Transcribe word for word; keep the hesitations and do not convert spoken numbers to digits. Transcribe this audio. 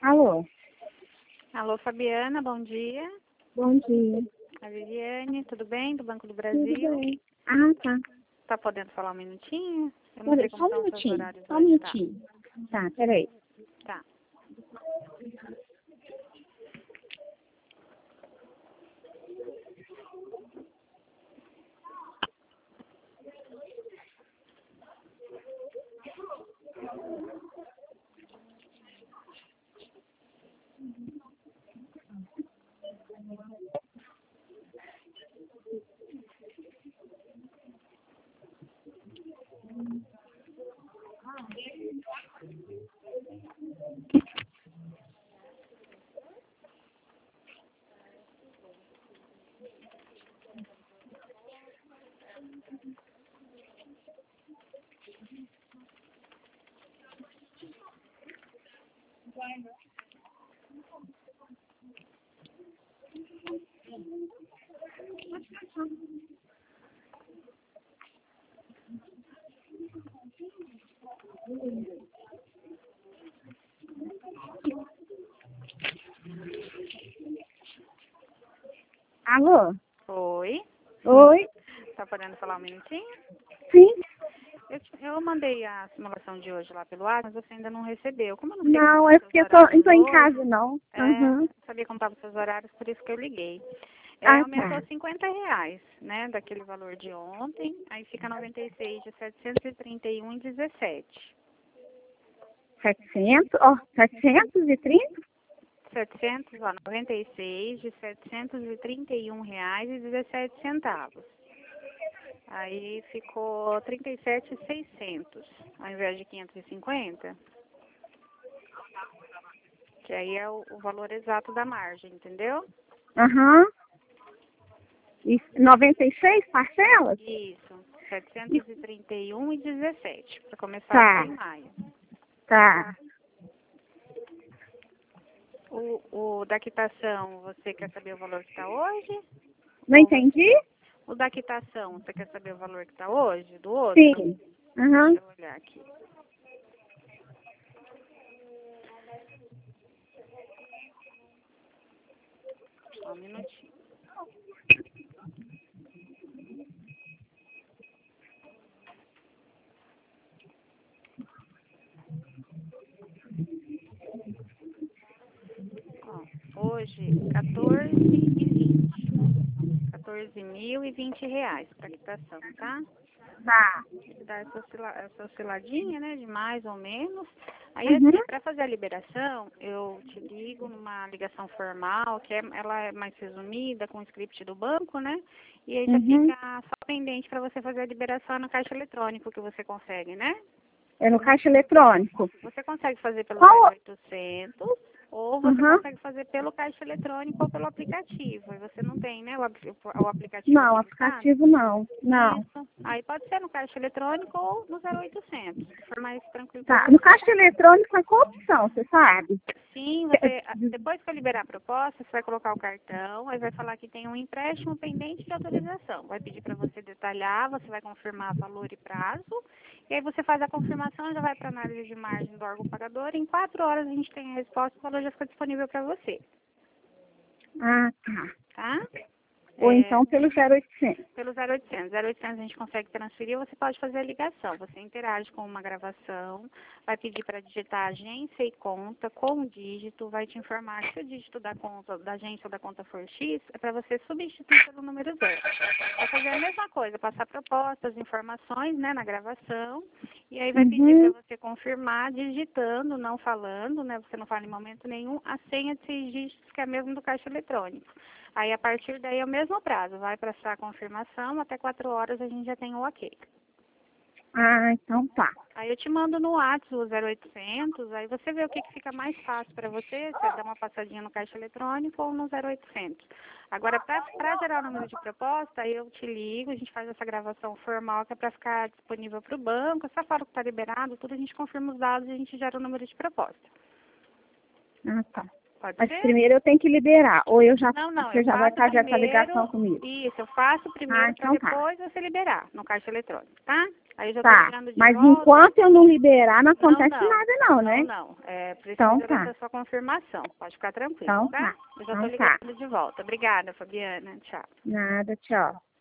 Alô? Alô, Fabiana, bom dia. Bom dia. A Viviane, tudo bem? Do Banco do Tudo Brasil. bem. Ah, tá. Tá podendo falar um minutinho? Eu não Peraí, sei só como um estão os seus minutinho. horários Só um hoje, tá? minutinho. Tá, peraí. Tá. Alô? Oi. Oi? Tá podendo falar um minutinho? Sim? Eu, te- eu mandei a simulação de hoje lá pelo WhatsApp, mas você ainda não recebeu. Como eu não sei como Não, estão é os seus porque eu tô, não horários tô em hoje, casa, não. é, Uhum. não sabia como estavam os seus horários, por isso que eu liguei. É, Ah, aumentou tá. cinquenta reais, né, daquele valor de ontem, aí fica noventa e seis de setecentos e trinta e um e dezessete. Setecentos? Ó, setecentos e trinta? setecentos, ó, noventa e seis de setecentos e trinta e um reais e dezessete centavos. Aí ficou trinta e sete mil e seiscentos, ao invés de quinhentos e cinquenta, que aí é o, o valor exato da margem, entendeu? Aham. E noventa e seis parcelas? Isso, setecentos e trinta e um e dezessete, para começar Tá, aqui em maio. tá. O, o da quitação, você quer saber o valor que está hoje? Não Ou você- entendi? o da quitação, você quer saber o valor que está hoje, do outro? Sim. Aham. Deixa eu olhar aqui. Só um minutinho. Ó, hoje, quatorze e vinte. quatorze mil e vinte reais para quitação, tá? Tá. Tem que dar essa, oscila essa osciladinha, né, de mais ou menos. Aí, Uhum. assim, para fazer a liberação, eu te ligo numa ligação formal, que é, ela é mais resumida, com o script do banco, né? E aí já Uhum. fica só pendente para você fazer a liberação no caixa eletrônico que você consegue, né? É no caixa eletrônico. Você consegue fazer pelo Qual? zero oitocentos ou você Uhum. consegue fazer pelo caixa eletrônico ou pelo aplicativo. E você não tem, né, o, ap- o aplicativo Não, habilitado? aplicativo não. Não. Isso. Aí pode ser no caixa eletrônico ou no zero oitocentos, que for mais tranquilo para Tá. No você. caixa eletrônico é qual opção, você sabe? Sim, você, depois que eu liberar a proposta, você vai colocar o cartão, aí vai falar que tem um empréstimo pendente de autorização. Vai pedir para você detalhar, você vai confirmar valor e prazo, e aí você faz a confirmação, já vai para análise de margem do órgão pagador, e em quatro horas a gente tem a resposta, o valor já fica disponível para você, Ah, tá. tá? Ou É, então pelo zero oitocentos. pelo zero oitocentos. zero oitocentos a gente consegue transferir, você pode fazer a ligação. Você interage com uma gravação, vai pedir para digitar agência e conta com o dígito, vai te informar que se o dígito da conta, da agência ou da conta for X, é para você substituir pelo número zero. Vai fazer a mesma coisa, passar propostas, informações, né, na gravação, e aí vai pedir para Uhum. você confirmar digitando, não falando, né, você não fala em momento nenhum, a senha de seis dígitos, que é a mesma do caixa eletrônico. Aí, a partir daí, é o mesmo prazo. Vai prestar a confirmação, até quatro horas a gente já tem o ok. Ah, então tá. Aí eu te mando no WhatsApp o zero oitocentos, aí você vê o que, que fica mais fácil para você, se é dar uma passadinha no caixa eletrônico ou no zero oitocentos. Agora, para gerar o número de proposta, aí eu te ligo, a gente faz essa gravação formal, que é para ficar disponível para o banco, só fala que está liberado, tudo a gente confirma os dados e a gente gera o número de proposta. Ah, tá. Pode Mas ser? primeiro eu tenho que liberar. Ou eu já, Não, não, eu você já vai faço fazer essa primeiro, ligação comigo. isso, eu faço Ah, primeiro para então tá. depois você liberar no caixa eletrônico, tá? Aí eu já tô Tá, ligando de mas volta. enquanto eu não liberar, não acontece não, nada não, né? Não, não. É, precisa Então tá. dessa sua confirmação. Pode ficar tranquilo, Então tá? tá. Eu já Então tô tá. ligando de volta. Obrigada, Fabiana. Tchau. Nada, tchau.